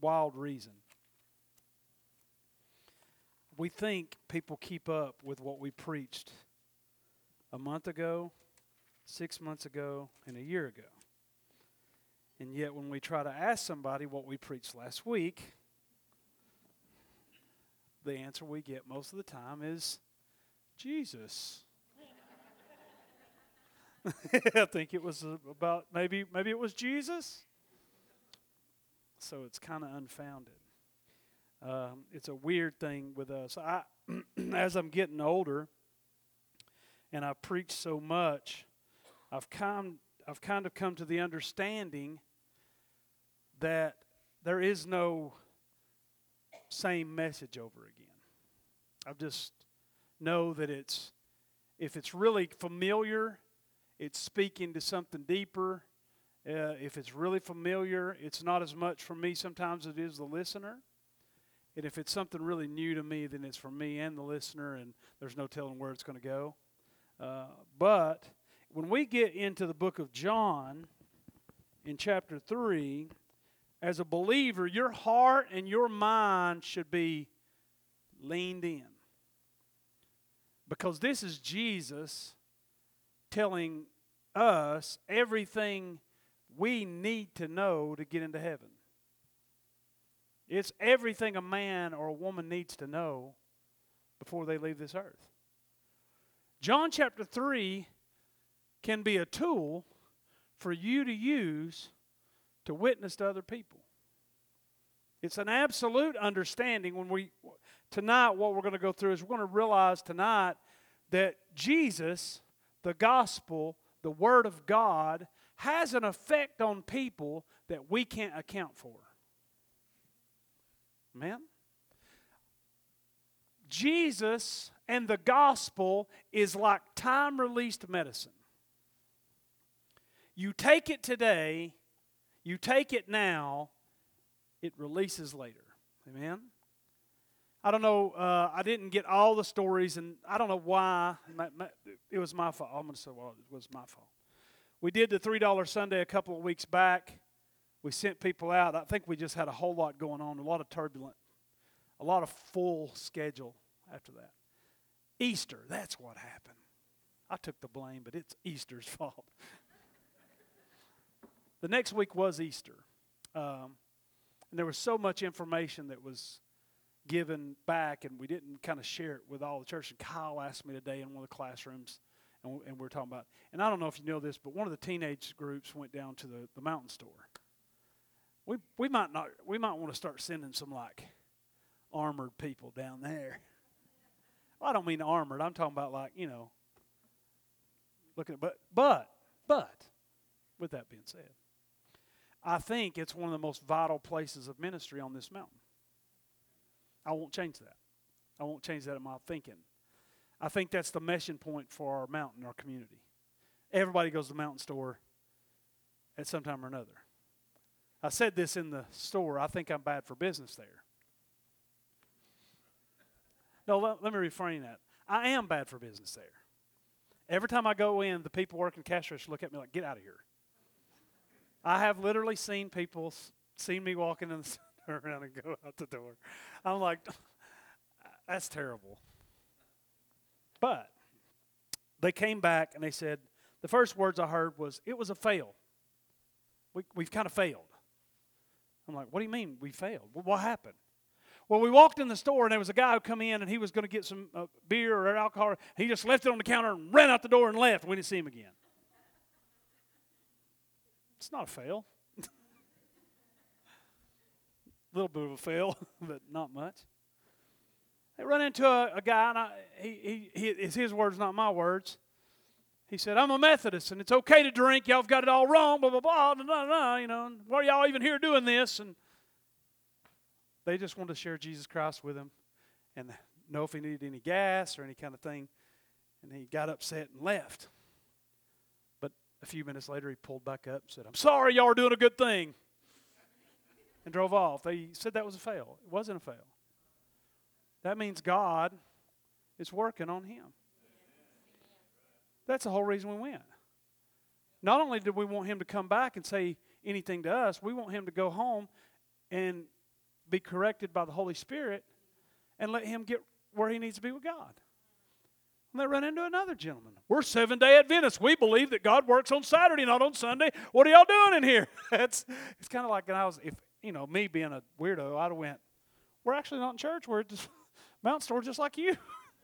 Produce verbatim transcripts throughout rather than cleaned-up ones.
wild reason. We think people keep up with what we preached a month ago, six months ago, and a year ago. And yet when we try to ask somebody what we preached last week, the answer we get most of the time is Jesus. I think it was about, maybe maybe it was Jesus. So it's kind of unfounded. Um, it's a weird thing with us. I, as I'm getting older, and I've preached so much, I've kind I've kind of come to the understanding that there is no same message over again. I just know that it's, if it's really familiar, it's speaking to something deeper. Uh, if it's really familiar, it's not as much for me sometimes as it is the listener. And if it's something really new to me, then it's for me and the listener, and there's no telling where it's going to go. Uh, but when we get into the book of John, in chapter three, as a believer, your heart and your mind should be leaned in. Because this is Jesus telling us everything we need to know to get into heaven. It's everything a man or a woman needs to know before they leave this earth. John chapter three can be a tool for you to use to witness to other people. It's an absolute understanding. When we tonight, what we're going to go through is we're going to realize tonight that Jesus, the gospel, the Word of God, has an effect on people that we can't account for. Amen? Jesus and the gospel is like time-released medicine. You take it today, you take it now, it releases later. Amen? I don't know, uh, I didn't get all the stories, and I don't know why. It was my fault. I'm going to say, well, it was my fault. We did the three dollar Sunday a couple of weeks back. We sent people out. I think we just had a whole lot going on, a lot of turbulent, a lot of full schedule after that. Easter, that's what happened. I took the blame, but it's Easter's fault. The next week was Easter. Um, and there was so much information that was given back, and we didn't kind of share it with all the church. And Kyle asked me today in one of the classrooms, and, and we we're talking about, and I don't know if you know this, but one of the teenage groups went down to the, the mountain store. We we might not we might want to start sending some like armored people down there. Well, I don't mean armored. I'm talking about like, you know, looking at, but but but with that being said, I think it's one of the most vital places of ministry on this mountain. I won't change that. I won't change that in my thinking. I think that's the meshing point for our mountain, our community. Everybody goes to the mountain store at some time or another. I said this in the store. I think I'm bad for business there. No, let, let me reframe that. I am bad for business there. Every time I go in, the people working cash register look at me like, get out of here. I have literally seen people, seen me walking in the center around and go out the door. I'm like, that's terrible. But they came back and they said, the first words I heard was, it was a fail. We, we've kind of failed. I'm like, what do you mean we failed? Well, what happened? Well, we walked in the store, and there was a guy who come in, and he was going to get some uh, beer or alcohol. He just left it on the counter and ran out the door and left. We didn't see him again. It's not a fail. A little bit of a fail, but not much. They run into a, a guy, and I, he, he, he, it's his words, not my words. He said, I'm a Methodist, and it's okay to drink. Y'all have got it all wrong, blah, blah, blah, blah, blah, blah, you know. And why are y'all even here doing this? And they just wanted to share Jesus Christ with him and know if he needed any gas or any kind of thing. And he got upset and left. But a few minutes later, he pulled back up and said, I'm sorry, y'all are doing a good thing. And drove off. They said that was a fail. It wasn't a fail. That means God is working on him. That's the whole reason we went. Not only did we want him to come back and say anything to us, we want him to go home and be corrected by the Holy Spirit and let him get where he needs to be with God. And they run into another gentleman. We're Seventh-day Adventists. We believe that God works on Saturday, not on Sunday. What are y'all doing in here? it's it's kind of like when I was, if you know, me being a weirdo, I'd have went, we're actually not in church. We're just mountain store just like you.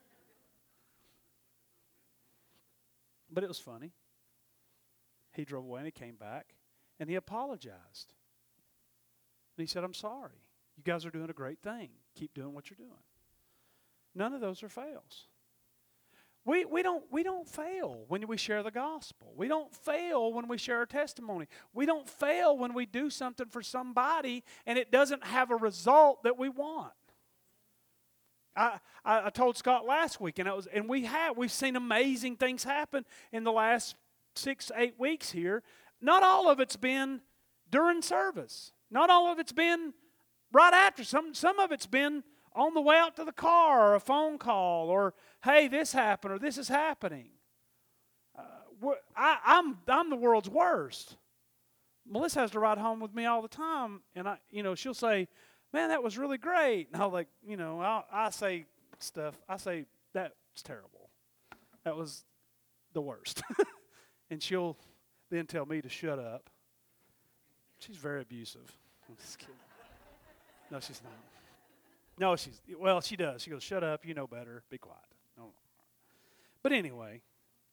But it was funny. He drove away and he came back and he apologized. And he said, I'm sorry. You guys are doing a great thing. Keep doing what you're doing. None of those are fails. We, we, don't, we don't fail when we share the gospel. We don't fail when we share our testimony. We don't fail when we do something for somebody and it doesn't have a result that we want. I, I, I told Scott last week, and, it was, and we have, we've seen amazing things happen in the last six, eight weeks here. Not all of it's been during service. Not all of it's been right after. Some, some of it's been on the way out to the car, or a phone call, or, hey, this happened, or this is happening. Uh, I, I'm, I'm the world's worst. Melissa has to ride home with me all the time, and I, you know, she'll say, man, that was really great. And I'll like, you know, I'll, I say stuff. I say, that's terrible. That was the worst. And she'll then tell me to shut up. She's very abusive. I'm just kidding. No, she's not. No, she's, well, she does. She goes, shut up, you know better, be quiet. No. But anyway,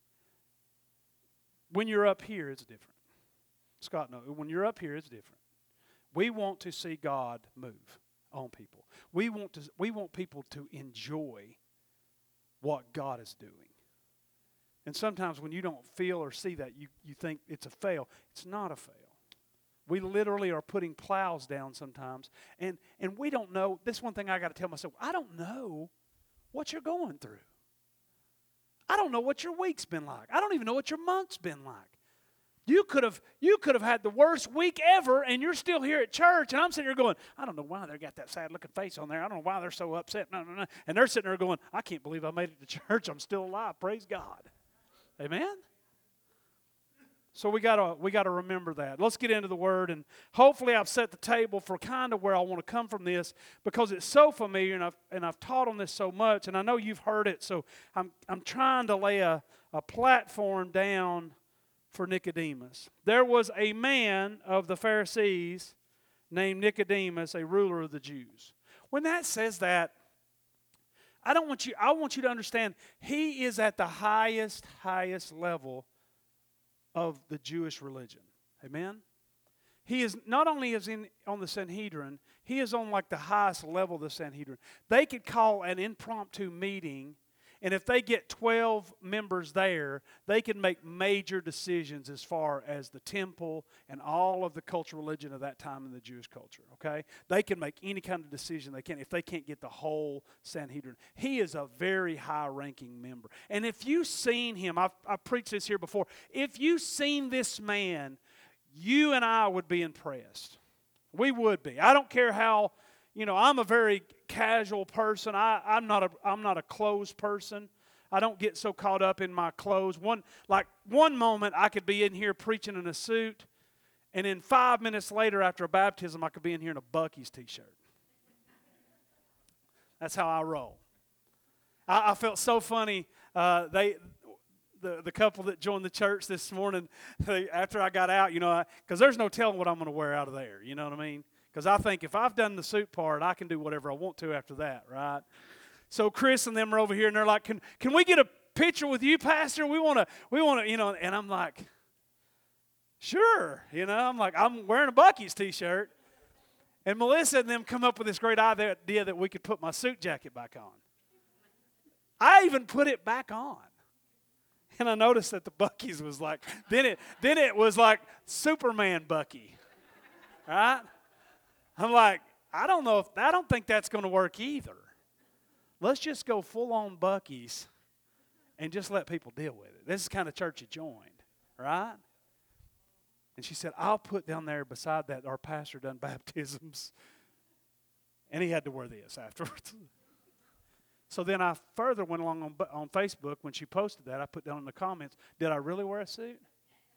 when you're up here, it's different. Scott, no, when you're up here, it's different. We want to see God move on people. We want to, we want people to enjoy what God is doing. And sometimes when you don't feel or see that, you, you think it's a fail. It's not a fail. We literally are putting plows down sometimes. And, and we don't know. This is one thing I got to tell myself. I don't know what you're going through. I don't know what your week's been like. I don't even know what your month's been like. You could have you could have had the worst week ever, and you're still here at church, and I'm sitting here going, I don't know why they got that sad-looking face on there. I don't know why they're so upset. No, no, no. And they're sitting there going, I can't believe I made it to church. I'm still alive. Praise God. Amen? So we gotta we gotta remember that. Let's get into the Word, and hopefully I've set the table for kind of where I want to come from this, because it's so familiar, and I've and I've taught on this so much, and I know you've heard it. So I'm I'm trying to lay a, a platform down for Nicodemus. There was a man of the Pharisees named Nicodemus, a ruler of the Jews. When that says that, I don't want you. I want you to understand he is at the highest, highest level of the Jewish religion. Amen? He is not only is in on the Sanhedrin, he is on like the highest level of the Sanhedrin. They could call an impromptu meeting, and if they get twelve members there, they can make major decisions as far as the temple and all of the cultural religion of that time in the Jewish culture, okay? They can make any kind of decision they can if they can't get the whole Sanhedrin. He is a very high-ranking member. And if you've seen him, I've, I've preached this here before, if you've seen this man, you and I would be impressed. We would be. I don't care how... You know, I'm a very casual person. I, I'm not a I'm not a clothes person. I don't get so caught up in my clothes. One like one moment I could be in here preaching in a suit, and then five minutes later after a baptism I could be in here in a Buc-ee's t-shirt. That's how I roll. I, I felt so funny. Uh, they the the couple that joined the church this morning, they, after I got out, you know, because there's no telling what I'm going to wear out of there. You know what I mean? Because I think if I've done the suit part, I can do whatever I want to after that, right? So Chris and them are over here, and they're like, "Can can we get a picture with you, Pastor? We want to, we want to, you know." And I'm like, "Sure," you know. I'm like, I'm wearing a Buc-ee's t-shirt, and Melissa and them come up with this great idea that we could put my suit jacket back on. I even put it back on, and I noticed that the Buc-ee's was like, then it then it was like Superman Buc-ee, right? I'm like, I don't know if, I don't think that's going to work either. Let's just go full-on Buc-ee's and just let people deal with it. This is the kind of church you joined, right? And she said, I'll put down there beside that our pastor done baptisms. And he had to wear this afterwards. So then I further went along on, on Facebook. When she posted that, I put down in the comments, did I really wear a suit?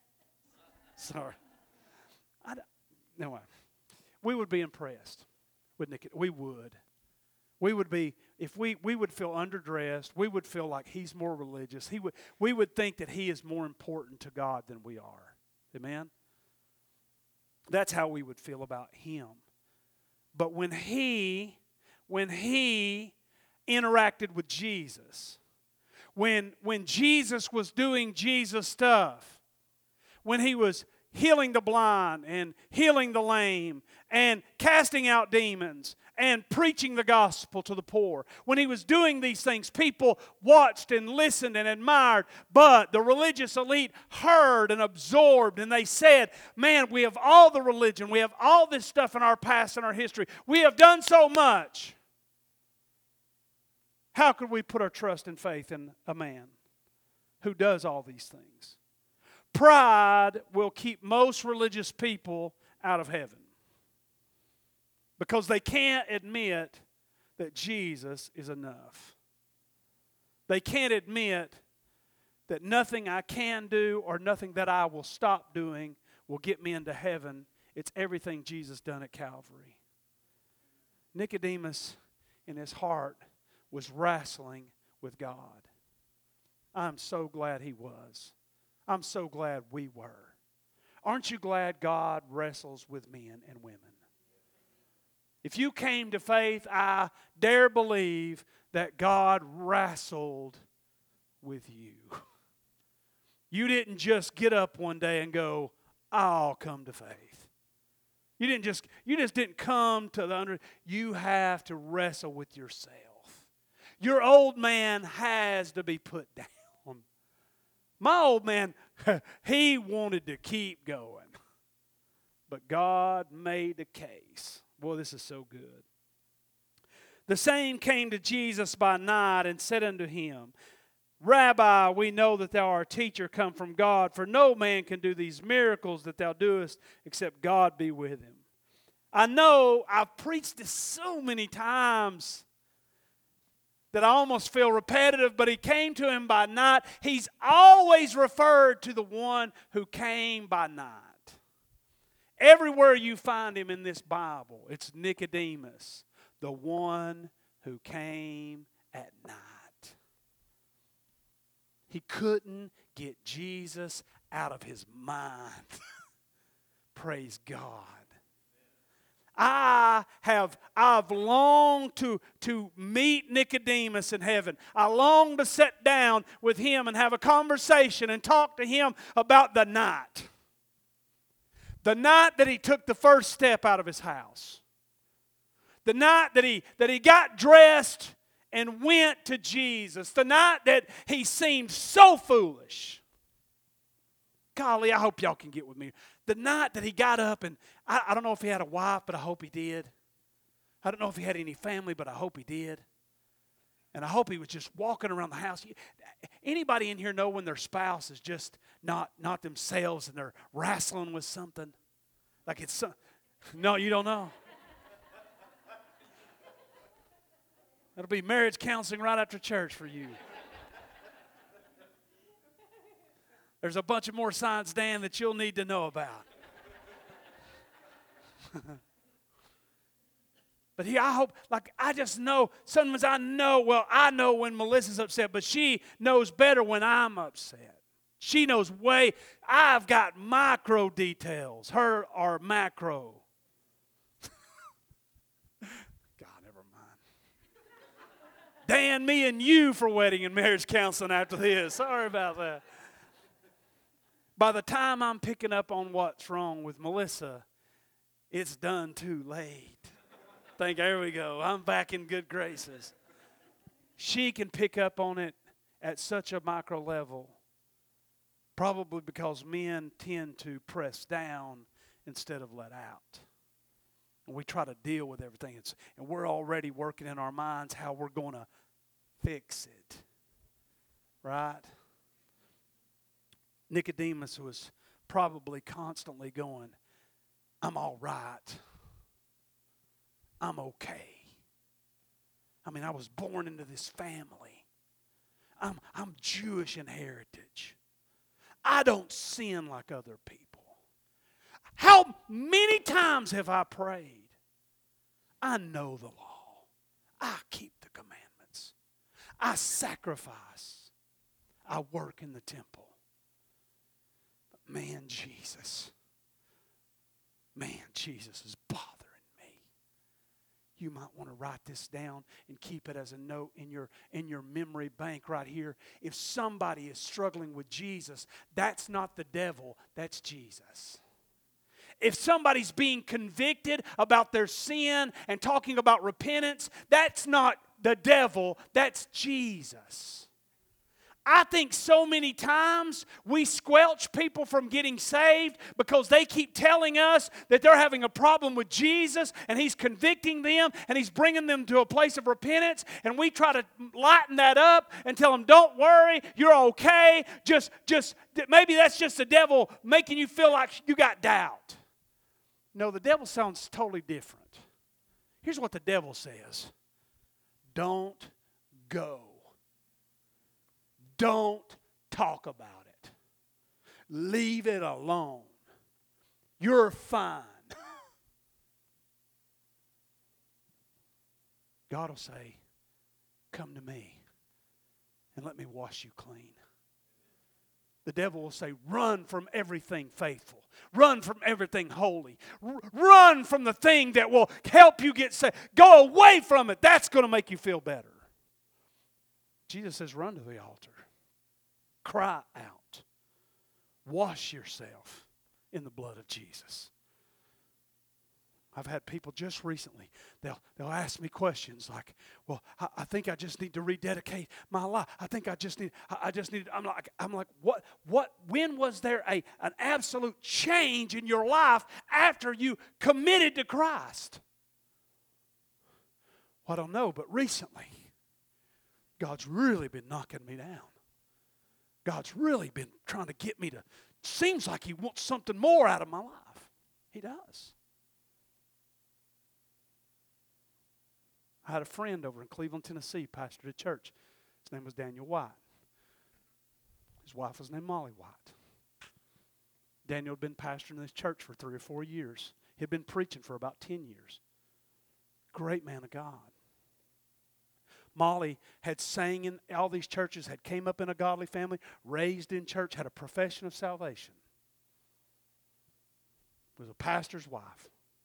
Sorry. I don't, anyway. We would be impressed. with Nicodemus. We would. We would be, if we, we would feel underdressed, we would feel like he's more religious. He would, we would think that he is more important to God than we are. Amen? That's how we would feel about him. But when he, when he interacted with Jesus, when, when Jesus was doing Jesus stuff, when he was healing the blind and healing the lame and casting out demons and preaching the gospel to the poor. When he was doing these things, people watched and listened and admired, but the religious elite heard and absorbed, and they said, man, we have all the religion, we have all this stuff in our past and our history. We have done so much. How could we put our trust and faith in a man who does all these things? Pride will keep most religious people out of heaven because they can't admit that Jesus is enough. They can't admit that nothing I can do or nothing that I will stop doing will get me into heaven. It's everything Jesus done at Calvary. Nicodemus, in his heart, was wrestling with God. I'm so glad he was. I'm so glad we were. Aren't you glad God wrestles with men and women? If you came to faith, I dare believe that God wrestled with you. You didn't just get up one day and go, I'll come to faith. You didn't just, you just didn't come to the under. You have to wrestle with yourself. Your old man has to be put down. My old man, he wanted to keep going. But God made the case. Boy, this is so good. The same came to Jesus by night and said unto him, Rabbi, we know that thou art a teacher come from God, for no man can do these miracles that thou doest except God be with him. I know I've preached this so many times that I almost feel repetitive, but he came to him by night. He's always referred to the one who came by night. Everywhere you find him in this Bible, it's Nicodemus, the one who came at night. He couldn't get Jesus out of his mind. Praise God. I have I've longed to, to meet Nicodemus in heaven. I long to sit down with him and have a conversation and talk to him about the night. The night that he took the first step out of his house. The night that he, that he got dressed and went to Jesus. The night that he seemed so foolish. Golly, I hope y'all can get with me. The night that he got up, and I, I don't know if he had a wife, but I hope he did. I don't know if he had any family, but I hope he did. And I hope he was just walking around the house. Anybody in here know when their spouse is just not, not themselves and they're wrestling with something? Like it's some, no, you don't know. That'll be marriage counseling right after church for you. There's a bunch of more signs, Dan, that you'll need to know about. But he, I hope, like, I just know, sometimes I know, well, I know when Melissa's upset, but she knows better when I'm upset. She knows way, I've got micro details. Her are macro. God, never mind. Dan, me and you for wedding and marriage counseling after this. Sorry about that. By the time I'm picking up on what's wrong with Melissa, it's done too late. Think, there we go. I'm back in good graces. She can pick up on it at such a micro level, probably because men tend to press down instead of let out. And we try to deal with everything. It's, and we're already working in our minds how we're going to fix it. Right? Nicodemus was probably constantly going, I'm all right. I'm okay. I mean, I was born into this family. I'm, I'm Jewish in heritage. I don't sin like other people. How many times have I prayed? I know the law. I keep the commandments. I sacrifice. I work in the temple. But man, Jesus, man, Jesus is bothering me. You might want to write this down and keep it as a note in your, in your memory bank right here. If somebody is struggling with Jesus, that's not the devil, that's Jesus. If somebody's being convicted about their sin and talking about repentance, that's not the devil, that's Jesus. I think so many times we squelch people from getting saved because they keep telling us that they're having a problem with Jesus and He's convicting them and He's bringing them to a place of repentance, and we try to lighten that up and tell them, don't worry, you're okay. Just, just maybe that's just the devil making you feel like you got doubt. No, the devil sounds totally different. Here's what the devil says. Don't go. Don't talk about it. Leave it alone. You're fine. God will say, come to me and let me wash you clean. The devil will say, run from everything faithful. Run from everything holy. R- run from the thing that will help you get saved. Go away from it. That's going to make you feel better. Jesus says, run to the altar. Cry out. Wash yourself in the blood of Jesus. I've had people just recently, they'll, they'll ask me questions like, well, I, I think I just need to rededicate my life. I think I just need, I, I just need, I'm like, I'm like, what, what, when was there a, an absolute change in your life after you committed to Christ? Well, I don't know, but recently, God's really been knocking me down. God's really been trying to get me to, seems like He wants something more out of my life. He does. I had a friend over in Cleveland, Tennessee, pastored a church. His name was Daniel White. His wife was named Molly White. Daniel had been pastoring this church for three or four years. He had been preaching for about ten years. Great man of God. Molly had sang in all these churches, had came up in a godly family, raised in church, had a profession of salvation. Was a pastor's wife.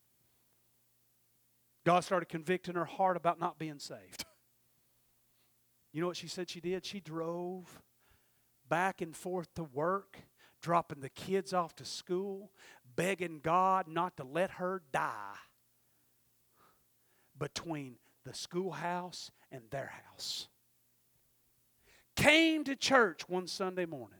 God started convicting her heart about not being saved. You know what she said she did? She drove back and forth to work, dropping the kids off to school, begging God not to let her die between the schoolhouse and their house. Came to church one Sunday morning.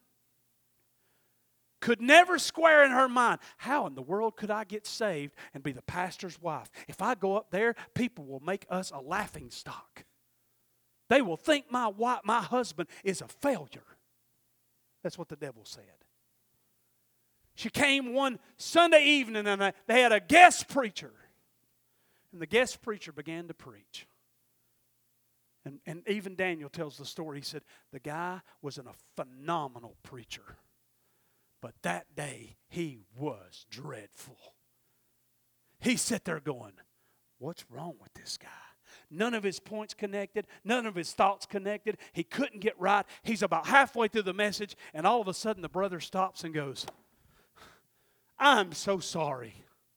Could never square in her mind, how in the world could I get saved and be the pastor's wife? If I go up there, people will make us a laughing stock. They will think my wife, my husband is a failure. That's what the devil said. She came one Sunday evening and they had a guest preacher. And the guest preacher began to preach. And, and even Daniel tells the story. He said, the guy was a phenomenal preacher. But that day, he was dreadful. He sat there going, what's wrong with this guy? None of his points connected. None of his thoughts connected. He couldn't get right. He's about halfway through the message, and all of a sudden the brother stops and goes, I'm so sorry.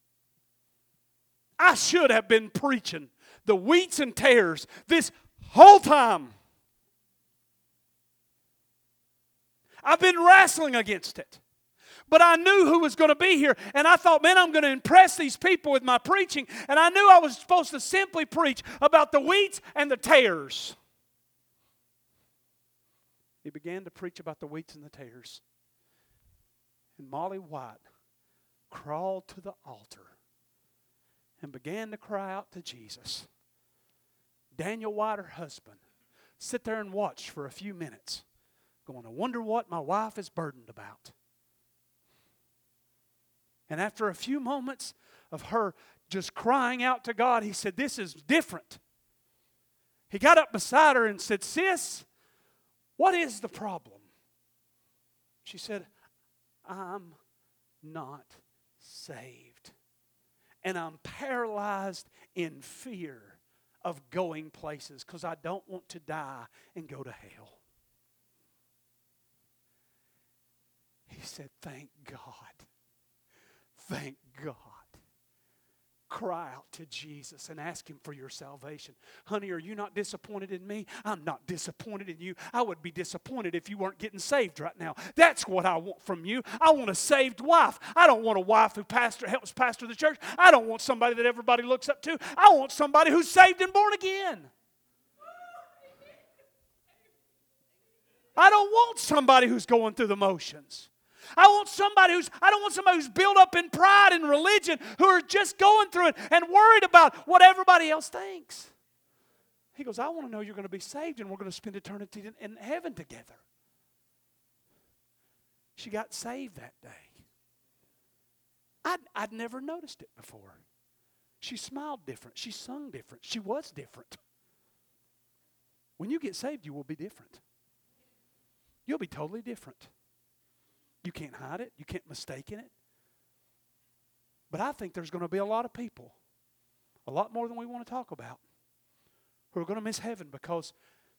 I should have been preaching the wheats and tares this whole time. I've been wrestling against it. But I knew who was going to be here. And I thought, man, I'm going to impress these people with my preaching. And I knew I was supposed to simply preach about the wheats and the tares. He began to preach about the wheats and the tares. And Molly White crawled to the altar and began to cry out to Jesus. Daniel White, her husband, sit there and watch for a few minutes, going, I wonder what my wife is burdened about. And after a few moments of her just crying out to God, he said, this is different. He got up beside her and said, sis, what is the problem? She said, I'm not saved. And I'm paralyzed in fear of going places because I don't want to die and go to hell. He said, thank God. Thank God. Cry out to Jesus and ask Him for your salvation. Honey, are you not disappointed in me? I'm not disappointed in you. I would be disappointed if you weren't getting saved right now. That's what I want from you. I want a saved wife. I don't want a wife who pastor helps pastor the church. I don't want somebody that everybody looks up to. I want somebody who's saved and born again. I don't want somebody who's going through the motions. I want somebody who's, I don't want somebody who's built up in pride and religion, who are just going through it and worried about what everybody else thinks. He goes, I want to know you're going to be saved and we're going to spend eternity in, in heaven together. She got saved that day. I'd, I'd never noticed it before. She smiled different. She sung different. She was different. When you get saved, you will be different. You'll be totally different. You can't hide it. You can't mistake it. But I think there's going to be a lot of people, a lot more than we want to talk about, who are going to miss heaven because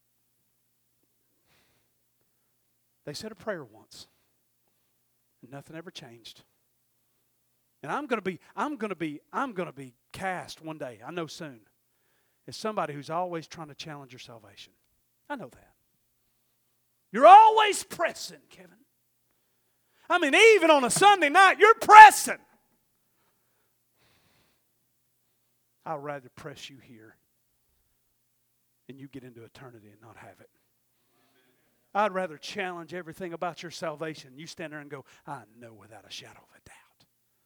they said a prayer once and nothing ever changed. And I'm going to be, I'm going to be, I'm going to be cast one day, I know soon, as somebody who's always trying to challenge your salvation. I know that. You're always pressing, Kevin. I mean, even on a Sunday night, you're pressing. I'd rather press you here and you get into eternity and not have it. I'd rather challenge everything about your salvation. You stand there and go, I know without a shadow of a doubt.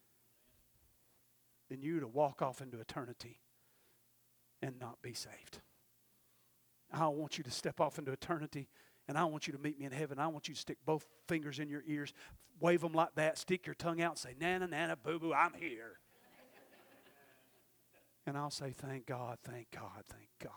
Than you to walk off into eternity and not be saved. I want you to step off into eternity. And I want you to meet me in heaven. I want you to stick both fingers in your ears, wave them like that, stick your tongue out and say, Nana, Nana, boo-boo, I'm here. And I'll say, thank God, thank God, thank God.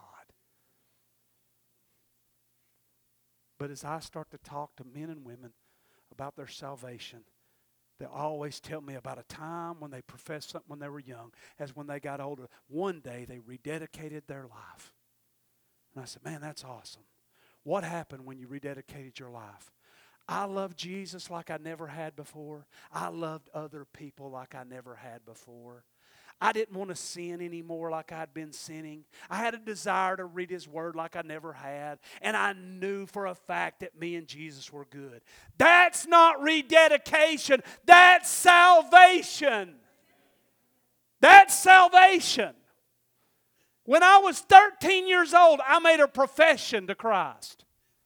But as I start to talk to men and women about their salvation, they always tell me about a time when they professed something when they were young, as when they got older. One day they rededicated their life. And I said, man, that's awesome. What happened when you rededicated your life? I loved Jesus like I never had before. I loved other people like I never had before. I didn't want to sin anymore like I'd been sinning. I had a desire to read His Word like I never had. And I knew for a fact that me and Jesus were good. That's not rededication. That's salvation. That's salvation. When I was thirteen years old, I made a profession to Christ.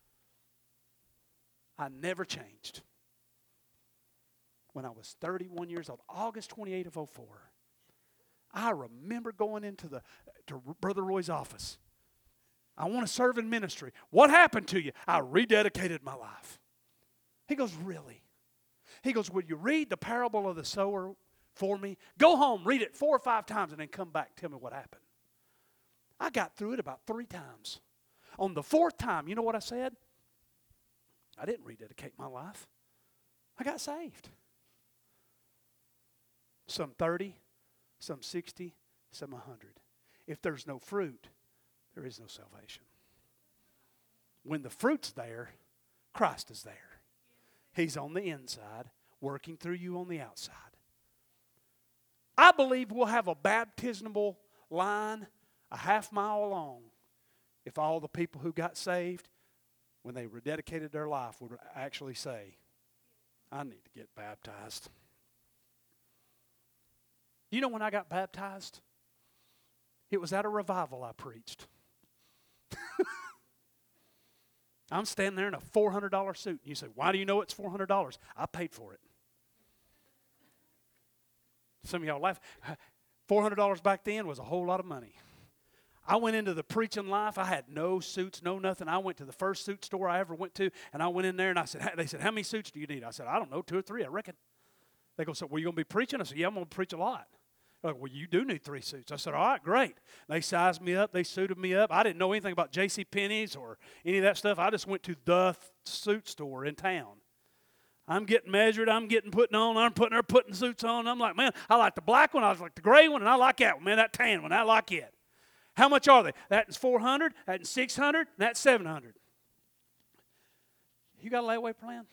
I never changed. When I was thirty-one years old, August twenty-eighth of oh four, I remember going into the to Brother Roy's office. I want to serve in ministry. What happened to you? I rededicated my life. He goes, really? He goes, will you read the parable of the sower for me? Go home, read it four or five times, and then come back and tell me what happened. I got through it about three times. On the fourth time, you know what I said? I didn't rededicate my life. I got saved. Some thirty, some sixty, some one hundred. If there's no fruit, there is no salvation. When the fruit's there, Christ is there. He's on the inside, working through you on the outside. I believe we'll have a baptismal line a half mile long if all the people who got saved, when they rededicated their life, would actually say, I need to get baptized. You know when I got baptized? It was at a revival I preached. I'm standing there in a four hundred dollars suit. And you say, why do you know it's four hundred dollars? I paid for it. Some of y'all laugh. four hundred dollars back then was a whole lot of money. I went into the preaching life. I had no suits, no nothing. I went to the first suit store I ever went to, and I went in there, and I said, they said, how many suits do you need? I said, I don't know, two or three, I reckon. They go, so, well, you going to be preaching? I said, yeah, I'm going to preach a lot. They're like, well, you do need three suits. I said, all right, great. They sized me up. They suited me up. I didn't know anything about J C Penney's or any of that stuff. I just went to the suit store in town. I'm getting measured. I'm getting putting on. I'm putting her putting suits on. I'm like, man, I like the black one. I like the gray one, and I like that one. Man, that tan one, I like it. How much are they? That's four hundred. That's six hundred. That's seven hundred. You got a layaway plan?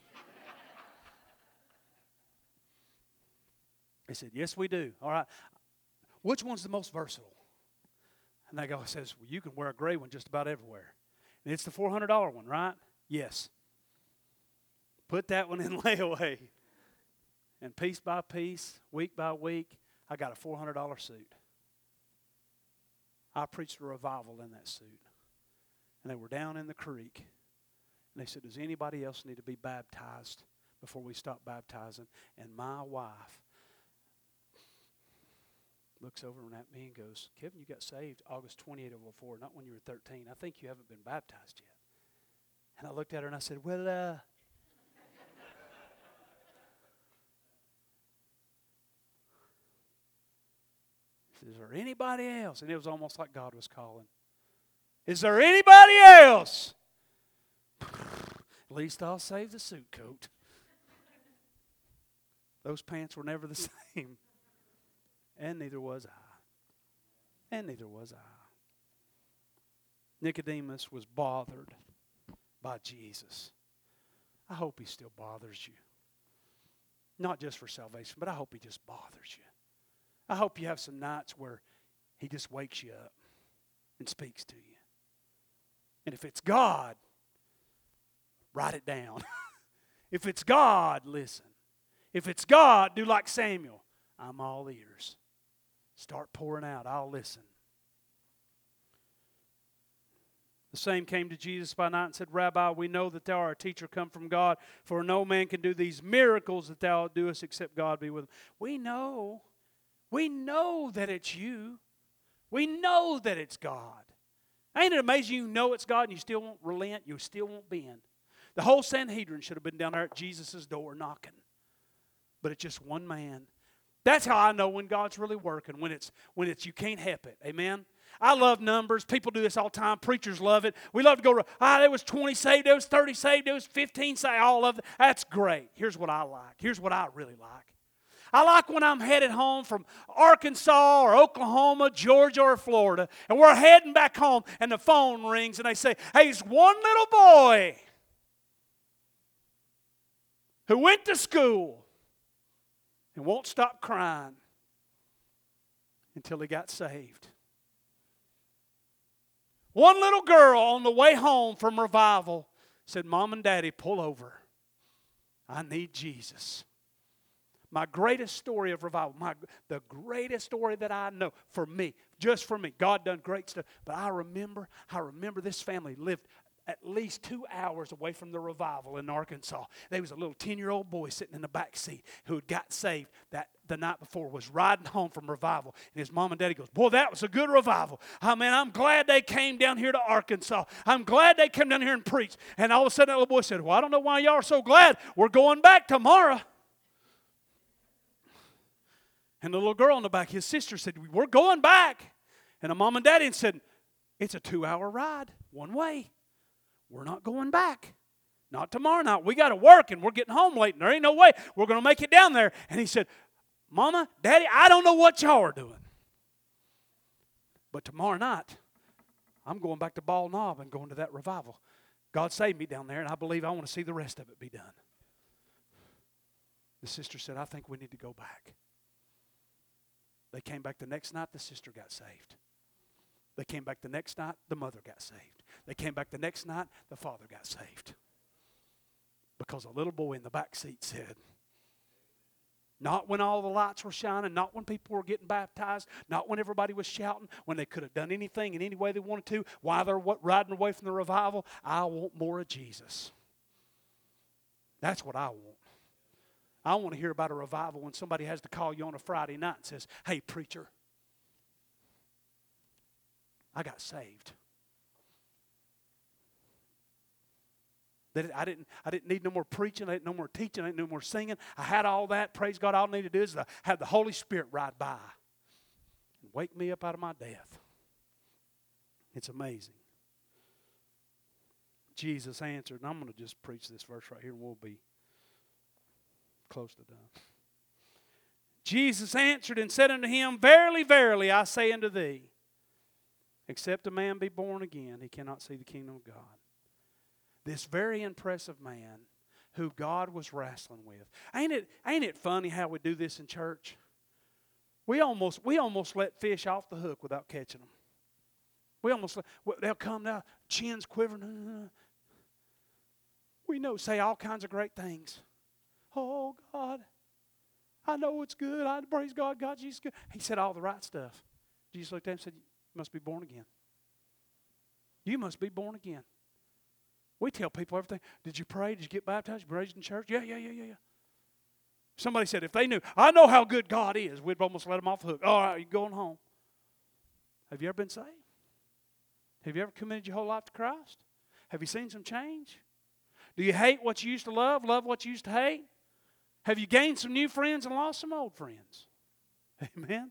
They said, yes, we do. All right. Which one's the most versatile? And that guy says, well, you can wear a gray one just about everywhere. And it's the four hundred dollars one, right? Yes. Put that one in layaway. And piece by piece, week by week, I got a four hundred dollars suit. I preached a revival in that suit. And they were down in the creek. And they said, does anybody else need to be baptized before we stop baptizing? And my wife looks over at me and goes, Kevin, you got saved August twenty-eighth of oh four, not when you were thirteen. I think you haven't been baptized yet. And I looked at her and I said, well, uh, is there anybody else? And it was almost like God was calling. Is there anybody else? At least I'll save the suit coat. Those pants were never the same. And neither was I. And neither was I. Nicodemus was bothered by Jesus. I hope he still bothers you. Not just for salvation, but I hope he just bothers you. I hope you have some nights where he just wakes you up and speaks to you. And if it's God, write it down. If it's God, listen. If it's God, do like Samuel. I'm all ears. Start pouring out. I'll listen. The same came to Jesus by night and said, Rabbi, we know that thou art a teacher come from God, for no man can do these miracles that thou doest except God be with him. We know. We know that it's you. We know that it's God. Ain't it amazing you know it's God and you still won't relent, you still won't bend. The whole Sanhedrin should have been down there at Jesus' door knocking. But it's just one man. That's how I know when God's really working, when it's when it's you can't help it. Amen? I love numbers. People do this all the time. Preachers love it. We love to go, ah, there was twenty saved, there was thirty saved, there was fifteen saved, all of it. That's great. Here's what I like. Here's what I really like. I like when I'm headed home from Arkansas or Oklahoma, Georgia, or Florida, and we're heading back home, and the phone rings, and they say, hey, it's one little boy who went to school and won't stop crying until he got saved. One little girl on the way home from revival said, Mom and Daddy, pull over. I need Jesus. My greatest story of revival, my, the greatest story that I know for me, just for me. God done great stuff. But I remember, I remember this family lived at least two hours away from the revival in Arkansas. There was a little ten-year-old boy sitting in the back seat who had got saved that the night before, was riding home from revival. And his mom and daddy goes, boy, that was a good revival. I mean, I'm glad they came down here to Arkansas. I'm glad they came down here and preached. And all of a sudden that little boy said, well, I don't know why y'all are so glad. We're going back tomorrow. And the little girl in the back, his sister said, we're going back. And the mom and daddy said, it's a two-hour ride, one way. We're not going back. Not tomorrow night. We got to work and we're getting home late and there ain't no way we're going to make it down there. And he said, Mama, Daddy, I don't know what y'all are doing. But tomorrow night, I'm going back to Ball Knob and going to that revival. God saved me down there and I believe I want to see the rest of it be done. The sister said, I think we need to go back. They came back the next night, the sister got saved. They came back the next night, the mother got saved. They came back the next night, the father got saved. Because a little boy in the back seat said, not when all the lights were shining, not when people were getting baptized, not when everybody was shouting, when they could have done anything in any way they wanted to, while they're riding away from the revival, I want more of Jesus. That's what I want. I want to hear about a revival when somebody has to call you on a Friday night and says, hey, preacher, I got saved. That I didn't, I didn't need no more preaching, I didn't no more teaching, I didn't no more singing. I had all that. Praise God, all I need to do is to have the Holy Spirit ride by and wake me up out of my death. It's amazing. Jesus answered, and I'm going to just preach this verse right here and we'll be close to done. Jesus answered and said unto him, Verily, verily, I say unto thee, except a man be born again, he cannot see the kingdom of God. This very impressive man who God was wrestling with. Ain't it, ain't it funny how we do this in church? We almost, we almost let fish off the hook without catching them. We almost let, they'll come now, chins quivering. We know, say all kinds of great things. Oh, God, I know it's good. I praise God. God, Jesus, good. He said all the right stuff. Jesus looked at him and said, you must be born again. You must be born again. We tell people everything. Did you pray? Did you get baptized? You raised in church? Yeah, yeah, yeah, yeah, yeah. Somebody said, if they knew, I know how good God is, we'd almost let them off the hook. All right, you're going home. Have you ever been saved? Have you ever committed your whole life to Christ? Have you seen some change? Do you hate what you used to love, love what you used to hate? Have you gained some new friends and lost some old friends? Amen.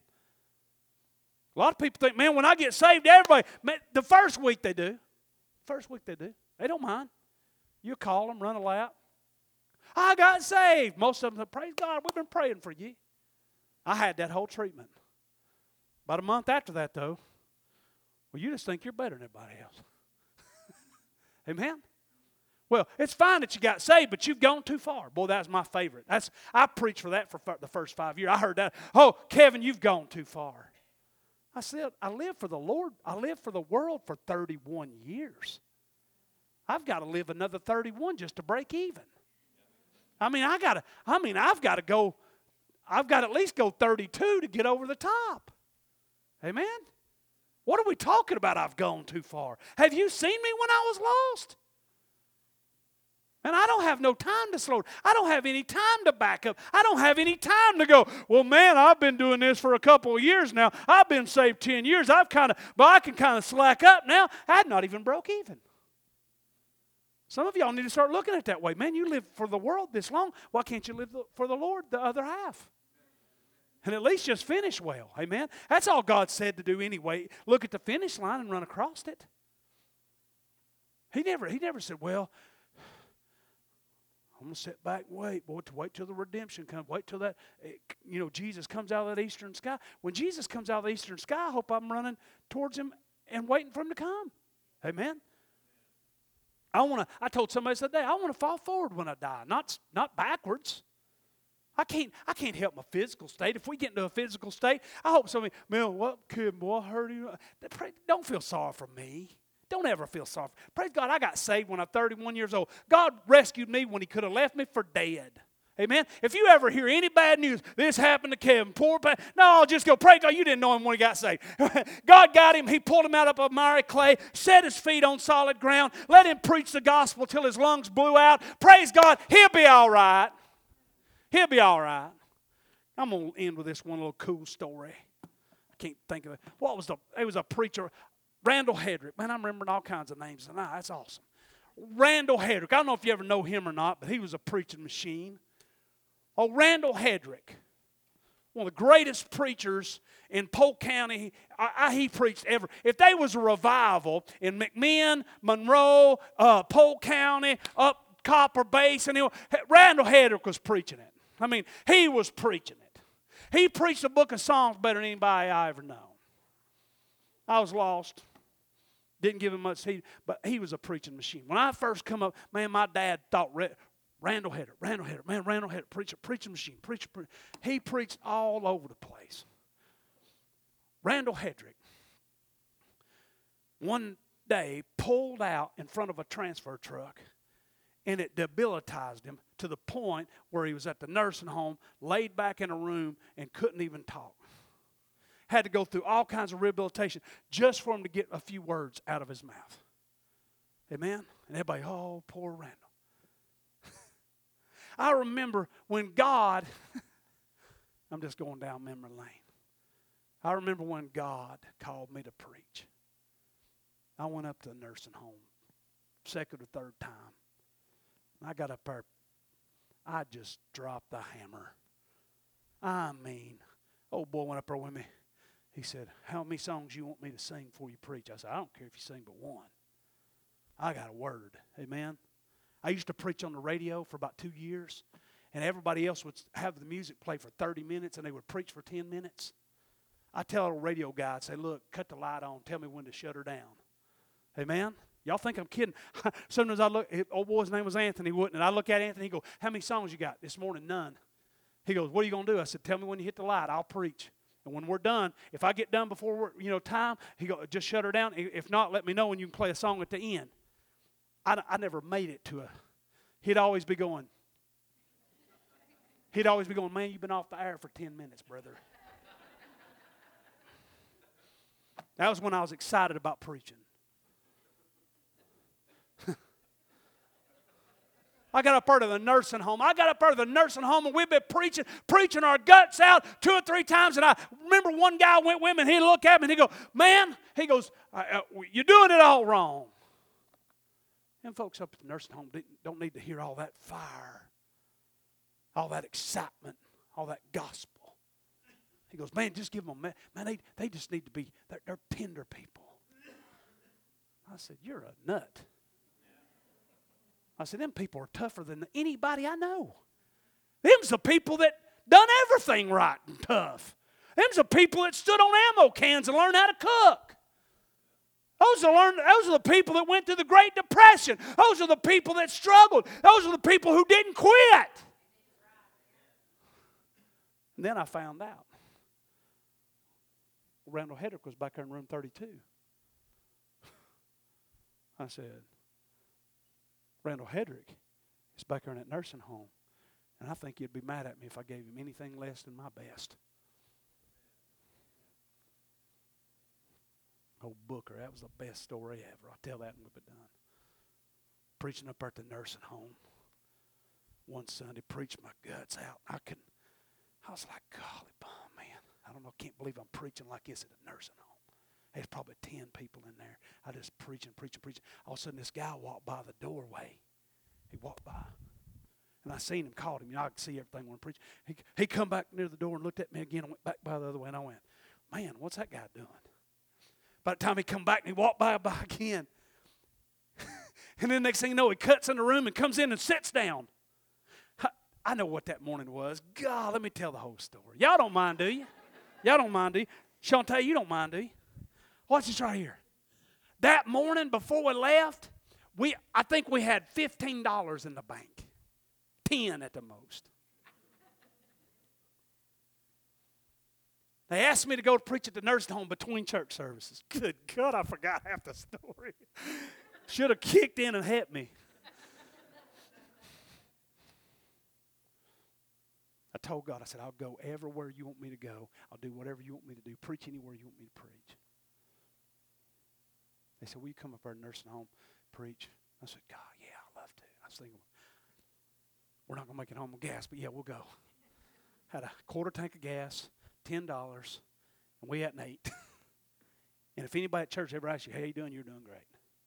A lot of people think, man, when I get saved, everybody, man, the first week they do. First week they do. They don't mind. You call them, run a lap. I got saved. Most of them say, praise God, we've been praying for you. I had that whole treatment. About a month after that, though, well, you just think you're better than everybody else. Amen? Well, it's fine that you got saved, but you've gone too far. Boy, that's my favorite. That's I preached for that for the first five years. I heard that. Oh, Kevin, you've gone too far. I said, I lived for the Lord. I lived for the world for thirty-one years. I've got to live another thirty-one just to break even. I mean, I got to. I mean, I've got to go. I've got to at least go thirty-two to get over the top. Amen. What are we talking about? I've gone too far. Have you seen me when I was lost? And I don't have no time to slow. I don't have any time to back up. I don't have any time to go, well, man, I've been doing this for a couple of years now. I've been saved ten years. I've kind of, but I can kind of slack up now. I'd not even broke even. Some of y'all need to start looking at it that way. Man, you live for the world this long. Why can't you live for the Lord the other half? And at least just finish well. Amen? That's all God said to do anyway. Look at the finish line and run across it. He never, he never said, well, I'm going to sit back and wait. Boy, to wait till the redemption comes. Wait till that, you know, Jesus comes out of that eastern sky. When Jesus comes out of the eastern sky, I hope I'm running towards him and waiting for him to come. Amen? I want to. I told somebody the other day, I want to fall forward when I die, not, not backwards. I can't, I can't help my physical state. If we get into a physical state, I hope somebody, man, what kid, boy, I heard you. Don't feel sorry for me. Don't ever feel sorry. Praise God, I got saved when I'm thirty-one years old. God rescued me when he could have left me for dead. Amen? If you ever hear any bad news, this happened to Kevin, poor, no, I'll just go, praise God, you didn't know him when he got saved. God got him. He pulled him out of miry clay, set his feet on solid ground, let him preach the gospel till his lungs blew out. Praise God, he'll be all right. He'll be all right. I'm going to end with this one little cool story. I can't think of it. What was the, it was a preacher, Randall Hedrick. Man, I'm remembering all kinds of names tonight. That's awesome. Randall Hedrick. I don't know if you ever know him or not, but he was a preaching machine. Oh, Randall Hedrick, one of the greatest preachers in Polk County. I, I, he preached ever. If there was a revival in McMinn, Monroe, uh, Polk County, up Copper Basin, and Randall Hedrick was preaching it. I mean, he was preaching it. He preached the book of Psalms better than anybody I ever known. I was lost. Didn't give him much heed, but he was a preaching machine. When I first come up, man, my dad thought Randall Hedrick, Randall Hedrick, man, Randall Hedrick, preacher, preaching machine, preacher, preacher. He preached all over the place. Randall Hedrick, one day, pulled out in front of a transfer truck, and it debilitized him to the point where he was at the nursing home, laid back in a room, and couldn't even talk. Had to go through all kinds of rehabilitation just for him to get a few words out of his mouth. Amen? And everybody, oh, poor Randall. I remember when God, I'm just going down memory lane. I remember when God called me to preach. I went up to the nursing home, second or third time. I got up there. I just dropped the hammer. I mean, old boy went up there with me. He said, how many songs you want me to sing before you preach? I said, I don't care if you sing but one. I got a word. Amen. I used to preach on the radio for about two years. and everybody else would have the music play for thirty minutes, and they would preach for ten minutes. I tell a radio guy, I'd say, look, cut the light on. Tell me when to shut her down. Amen? Y'all think I'm kidding? Sometimes I look, old boy's name was Anthony Wooten, and I look at Anthony, he goes, how many songs you got? This morning, none. He goes, what are you going to do? I said, tell me when you hit the light. I'll preach. And when we're done, if I get done before we're, you know, time, he goes, just shut her down. If not, let me know, and you can play a song at the end. I, I never made it to a, he'd always be going, he'd always be going, man, you've been off the air for ten minutes, brother. That was when I was excited about preaching. I got up part of the nursing home. I got up part of the nursing home, and we've been preaching, preaching our guts out two or three times. And I remember one guy went with me, and he'd look at me, and he'd go, man, he goes, uh, you're doing it all wrong. And folks up at the nursing home don't need to hear all that fire, all that excitement, all that gospel. He goes, man, just give them a, man, they, they just need to be, they're, they're tender people. I said, you're a nut. I said, them people are tougher than anybody I know. Them's the people that done everything right and tough. Them's the people that stood on ammo cans and learned how to cook. Those are, learned, those are the people that went through the Great Depression. Those are the people that struggled. Those are the people who didn't quit. And then I found out. Randall Hedrick was back there in room thirty-two. I said, Randall Hedrick is back there in that nursing home, and I think he'd be mad at me if I gave him anything less than my best. Old Booker, that was the best story ever. I'll tell that and we'll be done. Preaching up there at the nursing home one Sunday, preached my guts out. I could, I was like, golly, oh, man, I don't know, can't believe I'm preaching like this at a nursing home. There's probably ten people in there. I just preaching, preaching, preaching. All of a sudden, this guy walked by the doorway. He walked by. And I seen him, called him. You know, I could see everything when I preached. He, he come back near the door and looked at me again and went back by the other way. And I went, man, what's that guy doing? By the time he come back and he walked by, by again. And then next thing you know, he cuts in the room and comes in and sits down. I, I know what that morning was. God, let me tell the whole story. Y'all don't mind, do you? Y'all don't mind, do you? Shantae, you don't mind, do you? Watch this right here. That morning before we left, we I think we had fifteen dollars in the bank. ten at the most. They asked me to go preach at the nursing home between church services. Good God, I forgot half the story. Should have kicked in and helped me. I told God, I said, I'll go everywhere you want me to go. I'll do whatever you want me to do. Preach anywhere you want me to preach. They said, will you come up our nursing home, preach? I said, God, yeah, I'd love to. I was thinking, we're not going to make it home with gas, but yeah, we'll go. Had a quarter tank of gas, ten dollars, and we hadn't ate. And if anybody at church ever asks you, how you doing, you're doing great.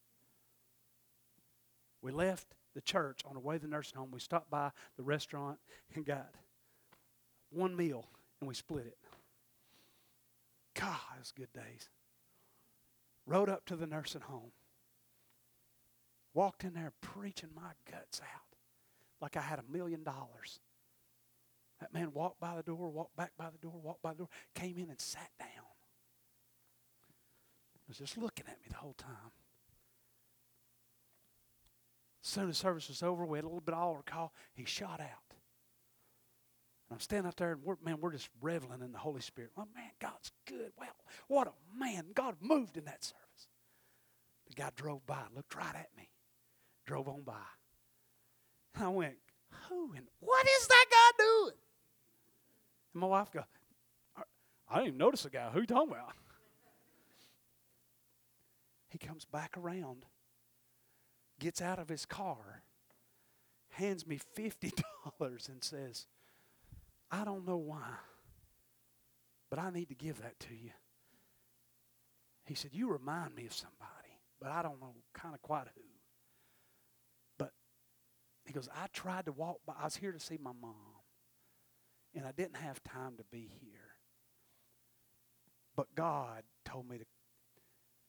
We left the church on the way to the nursing home. We stopped by the restaurant and got one meal, and we split it. God, it was good days. Rode up to the nursing home. Walked in there preaching my guts out like I had a million dollars. That man walked by the door, walked back by the door, walked by the door, came in and sat down. He was just looking at me the whole time. As soon as service was over, we had a little bit of altar call. He shot out. And I'm standing out there, and we're, man, we're just reveling in the Holy Spirit. Oh, man, God's good. Well, what a man. God moved in that service. The guy drove by, looked right at me, drove on by. I went, who and what is that guy doing? And my wife goes, I didn't even notice the guy. Who you talking about? He comes back around, gets out of his car, hands me fifty dollars and says, I don't know why, but I need to give that to you. He said, you remind me of somebody, but I don't know kind of quite who. But he goes, I tried to walk by. I was here to see my mom, and I didn't have time to be here. But God told me to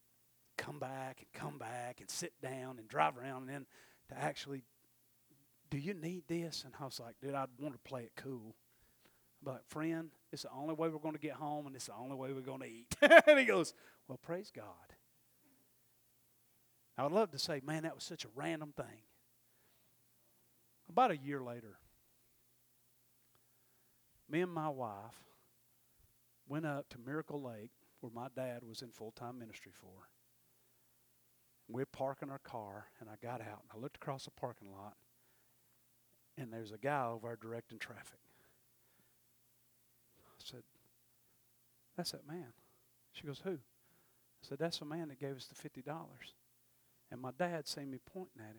come back and come back and sit down and drive around and then to actually do you need this? And I was like, dude, I'd want to play it cool. But friend, it's the only way we're going to get home, and it's the only way we're going to eat. And he goes, well, praise God. I would love to say, man, that was such a random thing. About a year later, me and my wife went up to Miracle Lake, where my dad was in full-time ministry for. We're parking our car, and I got out, and I looked across the parking lot, and there's a guy over there directing traffic. I said, that's that man. She goes, who? I said, that's the man that gave us the fifty dollars. And my dad seen me pointing at him.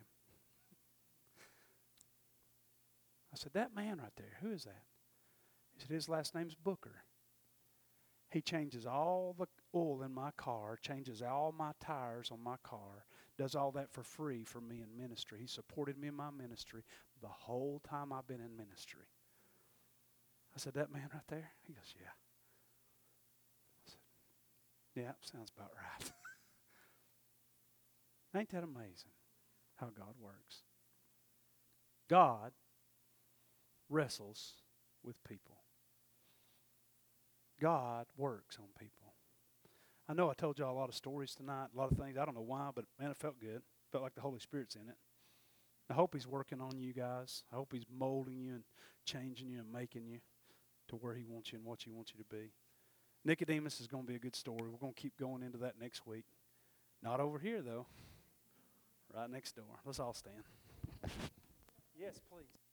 I said, that man right there, who is that? He said, his last name's Booker. He changes all the oil in my car, changes all my tires on my car, does all that for free for me in ministry. He supported me in my ministry the whole time I've been in ministry. I said, that man right there? He goes, yeah. I said, yeah, sounds about right. Ain't that amazing how God works? God wrestles with people. God works on people. I know I told y'all a lot of stories tonight, a lot of things. I don't know why, but man, it felt good. Felt like the Holy Spirit's in it. I hope He's working on you guys. I hope He's molding you and changing you and making you to where He wants you and what He wants you to be. Nicodemus is going to be a good story. We're going to keep going into that next week. Not over here, though. Right next door. Let's all stand. Yes, please.